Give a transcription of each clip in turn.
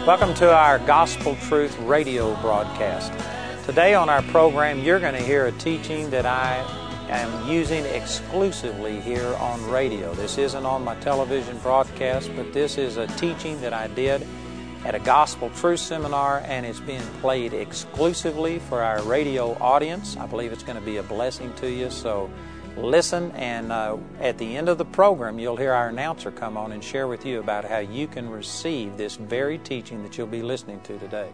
Welcome to our Gospel Truth radio broadcast. Today on our program, you're going to hear a teaching that I am using exclusively here on radio. This isn't on my television broadcast, but this is a teaching that I did at a Gospel Truth seminar, and it's being played exclusively for our radio audience. I believe it's going to be a blessing to you, so listen, and at the end of the program, you'll hear our announcer come on and share with you about how you can receive this very teaching that you'll be listening to today.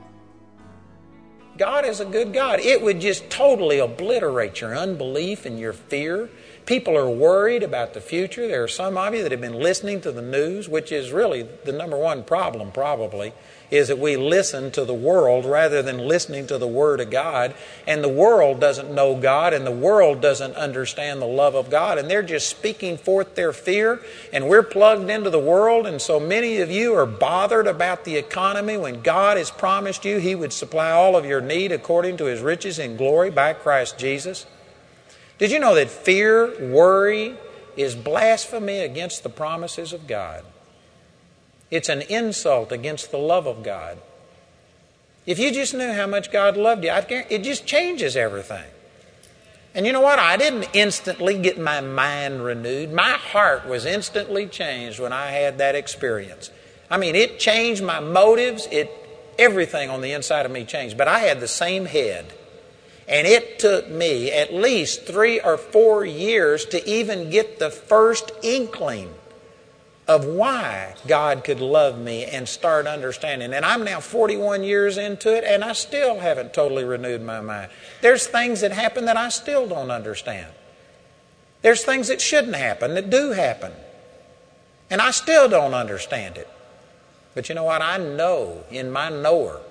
God is a good God. It would just totally obliterate your unbelief and your fear. People are worried about the future. There are some of you that have been listening to the news, which is really the number one problem probably, is that we listen to the world rather than listening to the Word of God. And the world doesn't know God, and the world doesn't understand the love of God, and they're just speaking forth their fear, and we're plugged into the world, and so many of you are bothered about the economy when God has promised you He would supply all of your need according to His riches in glory by Christ Jesus. Did you know that fear, worry, is blasphemy against the promises of God? It's an insult against the love of God. If you just knew how much God loved you, it just changes everything. And you know what? I didn't instantly get my mind renewed. My heart was instantly changed when I had that experience. I mean, it changed my motives. Everything on the inside of me changed. But I had the same head. And it took me at least 3 or 4 years to even get the first inkling of why God could love me and start understanding. And I'm now 41 years into it, and I still haven't totally renewed my mind. There's things that happen that I still don't understand. There's things that shouldn't happen that do happen. And I still don't understand it. But you know what? I know in my knower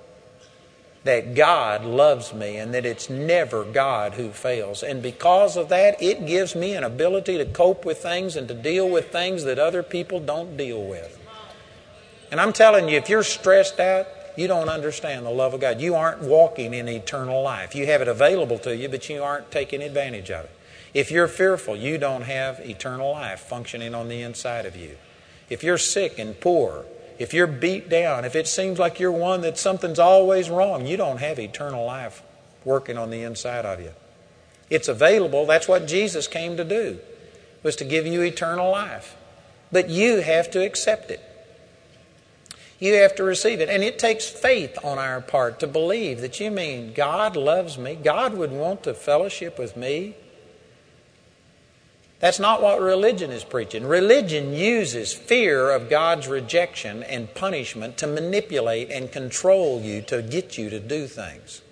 that God loves me and that it's never God who fails. And because of that, it gives me an ability to cope with things and to deal with things that other people don't deal with. And I'm telling you, if you're stressed out, you don't understand the love of God. You aren't walking in eternal life. You have it available to you, but you aren't taking advantage of it. If you're fearful, you don't have eternal life functioning on the inside of you. If you're sick and poor, if you're beat down, if it seems like you're one that something's always wrong, you don't have eternal life working on the inside of you. It's available. That's what Jesus came to do, was to give you eternal life. But you have to accept it. You have to receive it. And it takes faith on our part to believe that you mean God loves me. God would want to fellowship with me. That's not what religion is preaching. Religion uses fear of God's rejection and punishment to manipulate and control you, to get you to do things.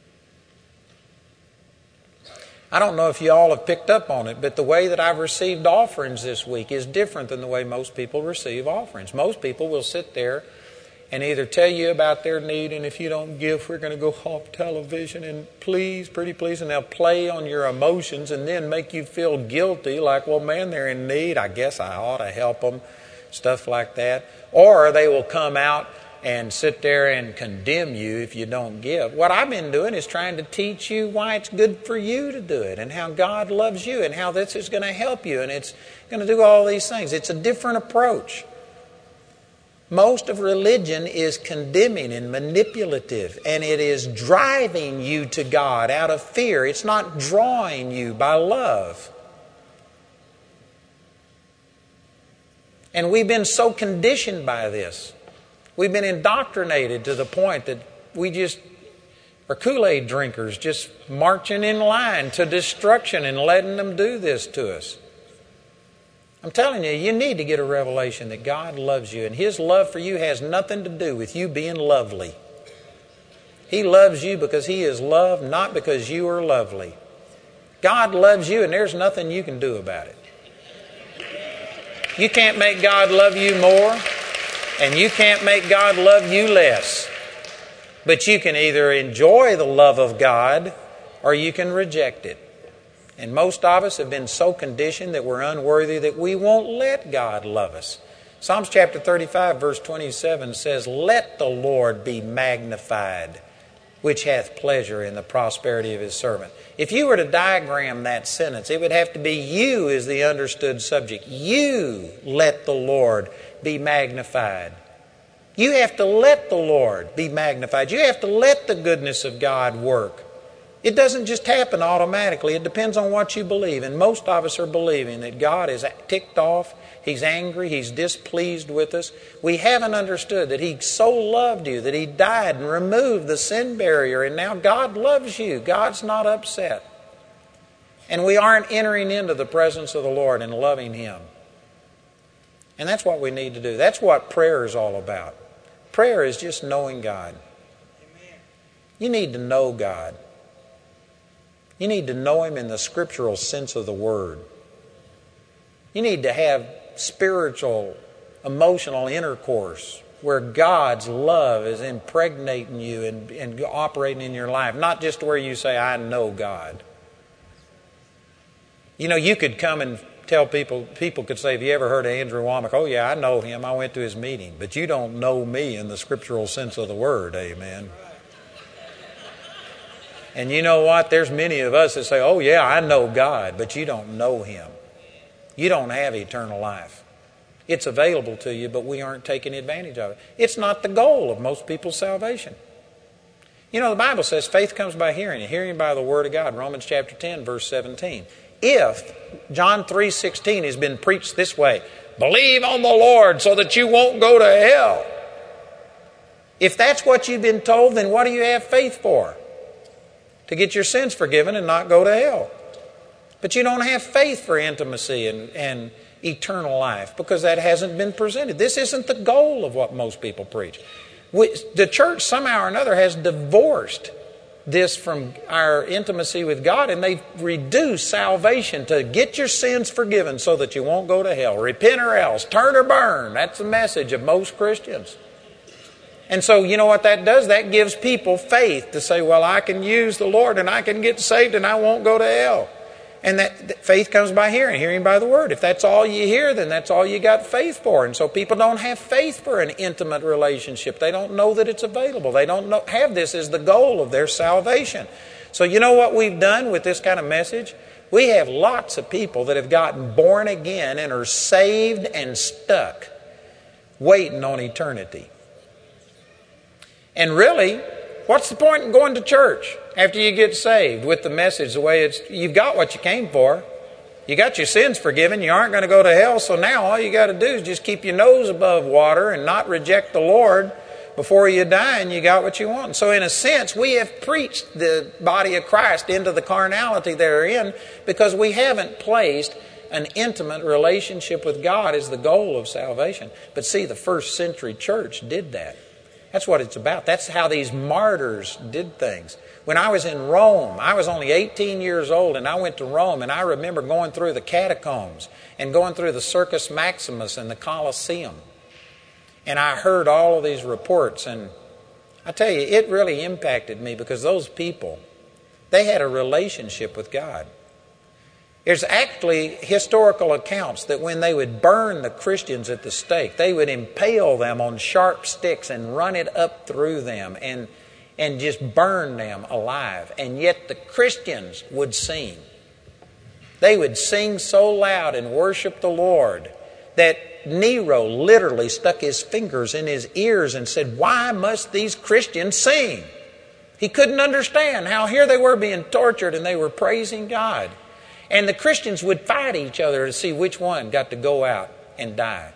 I don't know if you all have picked up on it, but the way that I've received offerings this week is different than the way most people receive offerings. Most people will sit there and either tell you about their need, and if you don't give, we're going to go off television, and please, pretty please, and they'll play on your emotions and then make you feel guilty, like, well, man, they're in need, I guess I ought to help them, stuff like that. Or they will come out and sit there and condemn you if you don't give. What I've been doing is trying to teach you why it's good for you to do it, and how God loves you, and how this is going to help you, and it's going to do all these things. It's a different approach. Most of religion is condemning and manipulative, and it is driving you to God out of fear. It's not drawing you by love. And we've been so conditioned by this. We've been indoctrinated to the point that we just are Kool-Aid drinkers, just marching in line to destruction and letting them do this to us. I'm telling you, you need to get a revelation that God loves you, and His love for you has nothing to do with you being lovely. He loves you because He is love, not because you are lovely. God loves you, and there's nothing you can do about it. You can't make God love you more, and you can't make God love you less. But you can either enjoy the love of God, or you can reject it. And most of us have been so conditioned that we're unworthy that we won't let God love us. Psalms chapter 35 verse 27 says, "Let the Lord be magnified, which hath pleasure in the prosperity of His servant." If you were to diagram that sentence, it would have to be you as the understood subject. You let the Lord be magnified. You have to let the Lord be magnified. You have to let the goodness of God work. It doesn't just happen automatically. It depends on what you believe. And most of us are believing that God is ticked off. He's angry. He's displeased with us. We haven't understood that He so loved you, that He died and removed the sin barrier. And now God loves you. God's not upset. And we aren't entering into the presence of the Lord and loving Him. And that's what we need to do. That's what prayer is all about. Prayer is just knowing God. You need to know God. You need to know Him in the scriptural sense of the word. You need to have spiritual, emotional intercourse where God's love is impregnating you and operating in your life. Not just where you say, I know God. You know, you could come and tell people could say, have you ever heard of Andrew Wommack? Oh yeah, I know him. I went to his meeting. But you don't know me in the scriptural sense of the word. Amen. And you know what? There's many of us that say, oh yeah, I know God, but you don't know Him. You don't have eternal life. It's available to you, but we aren't taking advantage of it. It's not the goal of most people's salvation. You know, the Bible says faith comes by hearing, and hearing by the Word of God. Romans chapter 10, verse 17. If John 3:16 has been preached this way, believe on the Lord so that you won't go to hell. If that's what you've been told, then what do you have faith for? To get your sins forgiven and not go to hell. But you don't have faith for intimacy and eternal life because that hasn't been presented. This isn't the goal of what most people preach. The church somehow or another has divorced this from our intimacy with God, and they've reduced salvation to get your sins forgiven so that you won't go to hell. Repent or else, turn or burn. That's the message of most Christians. And so you know what that does? That gives people faith to say, well, I can use the Lord and I can get saved and I won't go to hell. And that faith comes by hearing, hearing by the Word. If that's all you hear, then that's all you got faith for. And so people don't have faith for an intimate relationship. They don't know that it's available. They don't have this as the goal of their salvation. So you know what we've done with this kind of message? We have lots of people that have gotten born again and are saved and stuck, waiting on eternity. And really, what's the point in going to church after you get saved with the message the way it's? You've got what you came for. You got your sins forgiven. You aren't going to go to hell. So now all you got to do is just keep your nose above water and not reject the Lord before you die, and you got what you want. So in a sense, we have preached the body of Christ into the carnality they're in because we haven't placed an intimate relationship with God as the goal of salvation. But see, the first century church did that. That's what it's about. That's how these martyrs did things. When I was in Rome, I was only 18 years old, and I went to Rome, and I remember going through the catacombs and going through the Circus Maximus and the Colosseum. And I heard all of these reports, and I tell you, it really impacted me because those people, they had a relationship with God. There's actually historical accounts that when they would burn the Christians at the stake, they would impale them on sharp sticks and run it up through them and just burn them alive. And yet the Christians would sing. They would sing so loud and worship the Lord that Nero literally stuck his fingers in his ears and said, why must these Christians sing? He couldn't understand how here they were being tortured and they were praising God. And the Christians would fight each other to see which one got to go out and die.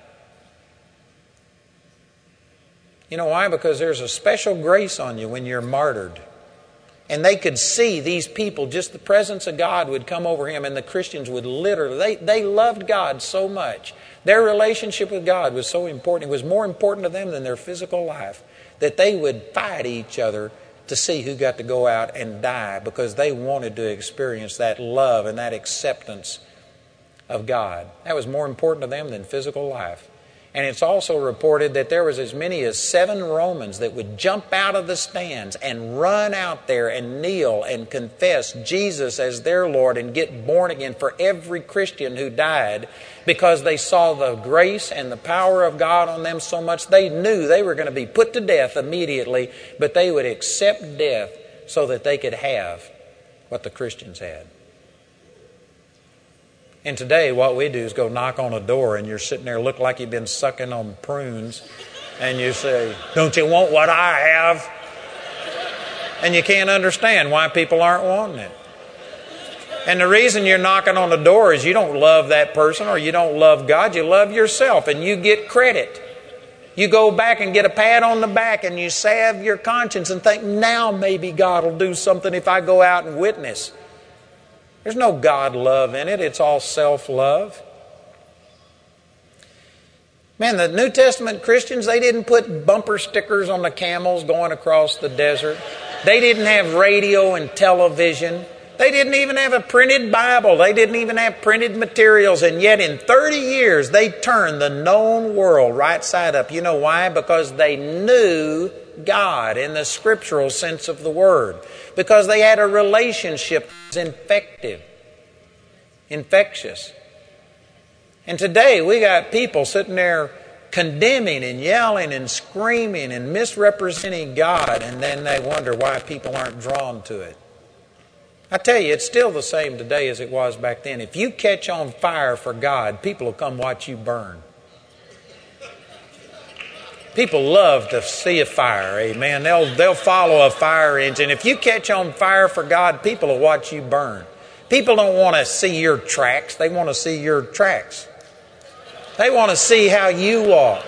You know why? Because there's a special grace on you when you're martyred. And they could see these people, just the presence of God would come over him, and the Christians would literally, they loved God so much. Their relationship with God was so important. It was more important to them than their physical life, that they would fight each other to see who got to go out and die because they wanted to experience that love and that acceptance of God. That was more important to them than physical life. And it's also reported that there was as many as 7 Romans that would jump out of the stands and run out there and kneel and confess Jesus as their Lord and get born again for every Christian who died because they saw the grace and the power of God on them so much they knew they were going to be put to death immediately, but they would accept death so that they could have what the Christians had. And today what we do is go knock on a door and you're sitting there looking like you've been sucking on prunes And you say, don't you want what I have? And you can't understand why people aren't wanting it. And the reason you're knocking on the door is you don't love that person or you don't love God. You love yourself and you get credit. You go back and get a pat on the back and you salve your conscience and think, now maybe God will do something if I go out and witness. There's no God love in it. It's all self-love. Man, the New Testament Christians, they didn't put bumper stickers on the camels going across the desert. They didn't have radio and television. They didn't even have a printed Bible. They didn't even have printed materials. And yet in 30 years, they turned the known world right side up. You know why? Because they knew God in the scriptural sense of the word. Because they had a relationship that was infectious. And today we got people sitting there condemning and yelling and screaming and misrepresenting God, and then they wonder why people aren't drawn to it. I tell you, it's still the same today as it was back then. If you catch on fire for God, people will come watch you burn. People love to see a fire, amen. They'll follow a fire engine. If you catch on fire for God, people will watch you burn. People don't want to see your tracks. They want to see your tracks. They want to see how you walk.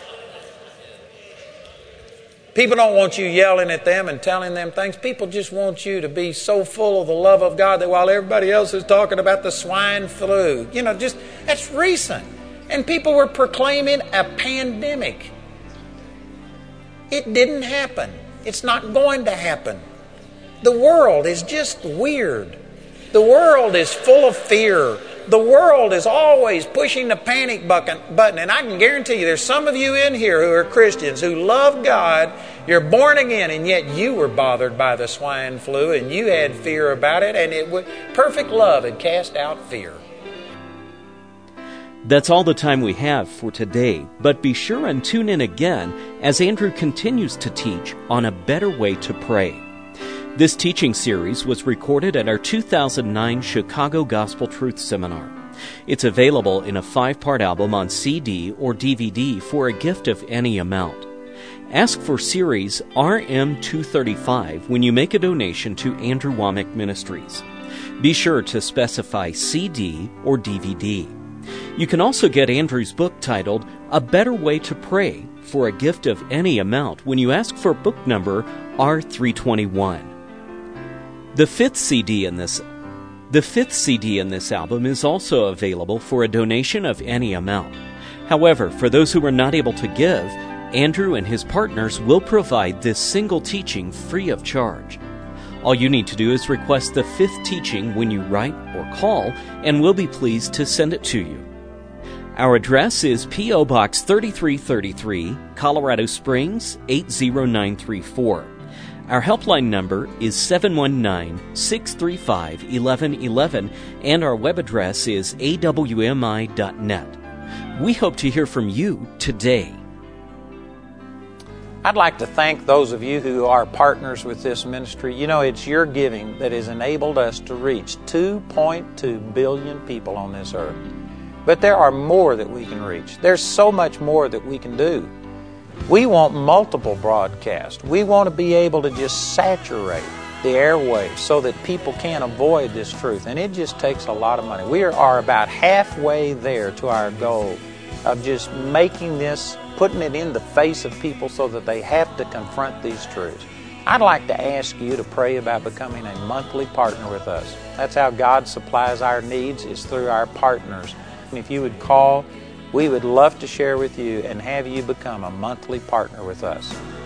People don't want you yelling at them and telling them things. People just want you to be so full of the love of God that while everybody else is talking about the swine flu, that's recent. And people were proclaiming a pandemic. It didn't happen. It's not going to happen. The world is just weird. The world is full of fear. The world is always pushing the panic button. And I can guarantee you there's some of you in here who are Christians who love God. You're born again, and yet you were bothered by the swine flu and you had fear about it, and perfect love had cast out fear. That's all the time we have for today, but be sure and tune in again as Andrew continues to teach on a better way to pray. This teaching series was recorded at our 2009 Chicago Gospel Truth Seminar. It's available in a 5-part album on CD or DVD for a gift of any amount. Ask for series RM235 when you make a donation to Andrew Wommack Ministries. Be sure to specify CD or DVD. You can also get Andrew's book titled A Better Way to Pray for a gift of any amount when you ask for book number R321. The fifth CD in this album is also available for a donation of any amount. However, for those who are not able to give, Andrew and his partners will provide this single teaching free of charge. All you need to do is request the 5th teaching when you write or call, and we'll be pleased to send it to you. Our address is P.O. Box 3333, Colorado Springs, 80934. Our helpline number is 719-635-1111, and our web address is awmi.net. We hope to hear from you today. I'd like to thank those of you who are partners with this ministry. It's your giving that has enabled us to reach 2.2 billion people on this earth. But there are more that we can reach. There's so much more that we can do. We want multiple broadcasts. We want to be able to just saturate the airwaves so that people can't avoid this truth. And it just takes a lot of money. We are about halfway there to our goal of just making this, putting it in the face of people so that they have to confront these truths. I'd like to ask you to pray about becoming a monthly partner with us. That's how God supplies our needs, is through our partners. And if you would call, we would love to share with you and have you become a monthly partner with us.